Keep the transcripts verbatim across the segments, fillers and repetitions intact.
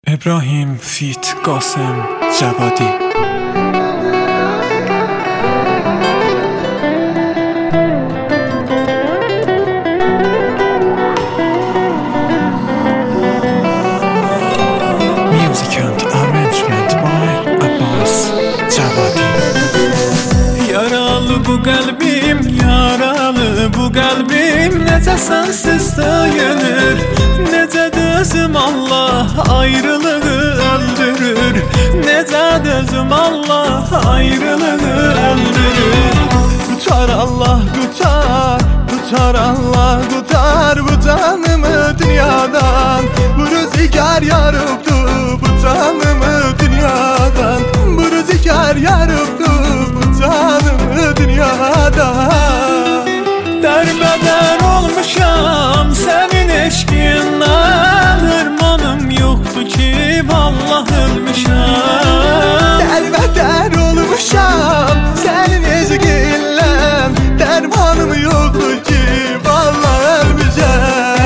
İbrahim Fit Qasım Cavadi. Music and arrangement by Abbas Cavadi. Yaralı bu qəlbim, yaralı bu qəlbim, necə sənsiz döyünür, necə dözüm Allah ayrılığı öldürür, necə dözüm Allah ayrılığı öldürür. Tutar Allah tutar, tutar Allah tutar bu canımı dünyadan, bu rüzgar yarıptı bu canımı dünyadan, bu rüzgar yarıptı bu canımı dünyadan. Derbeder olmuşam senin eşkinden, hırmanım yoktu ki vallahi ölmüşəm. Derbeder olmuşam senin eşkinden, dermanım yoktu ki vallahi ölmüşəm.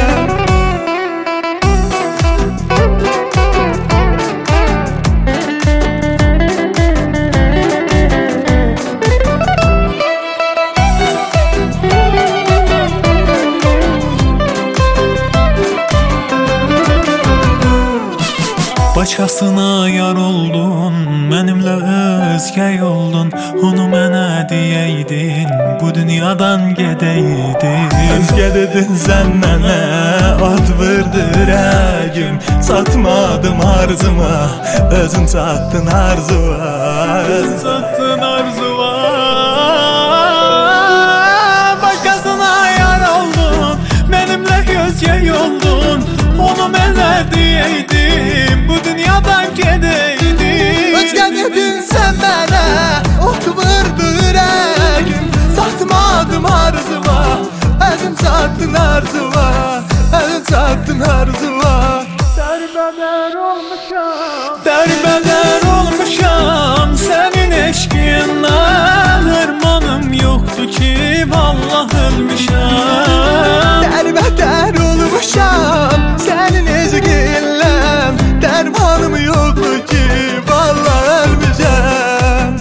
Başkasına yar oldun, mənimlə özgə yoldun, onu mənə deyəydin, bu dünyadan gedəydin. Özgə dedin sən mənə, ad vurdu ürəyim, çatmadım arzuma, özün çatdın arzuma, özün çatdın arzuma. Başkasına yar oldun, mənimlə özgə yoldun, onu mənə deyəydin, bu dünyadan gedəydin. Özgə dedin sən mənə, ot vurdu ürəyim, satmadım arzuma, özün çatdın arzuma, özün çatdın arzuma. Derbeder olmuşam, derbeder olmuşam sənin eşqindən, hırmanım yoktu ki vallahi ölmüşəm. Derbeder olmuşam sənin eşqindən, dermanım yoktu ki vallahi ölmüşəm.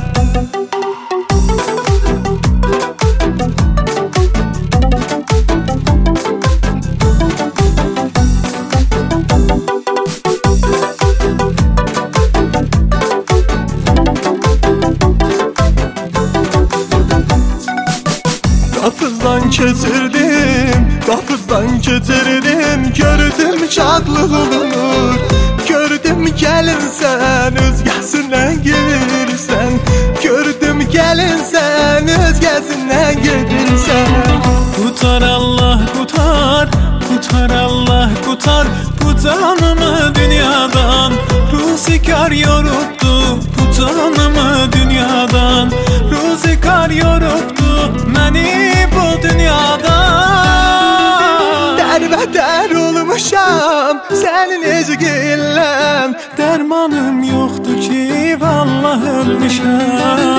Kapızdan keçirdim, kapızdan keçirdim, gördüm şadlığını, gördüm gəlin sən, özgəsindən gedirsən, gördüm gəlin sən, özgəsindən gedirsən. Qutar Allah qutar, qutar Allah qutar, bu canımı dünyadan, rüzgar yorubdu bu canımı dünyadan, rüzgar yorubdu məni bu dünyadan. Derbeder olmuşam senin eşqindən, dermanım yoktu ki vallahi ölmüşəm.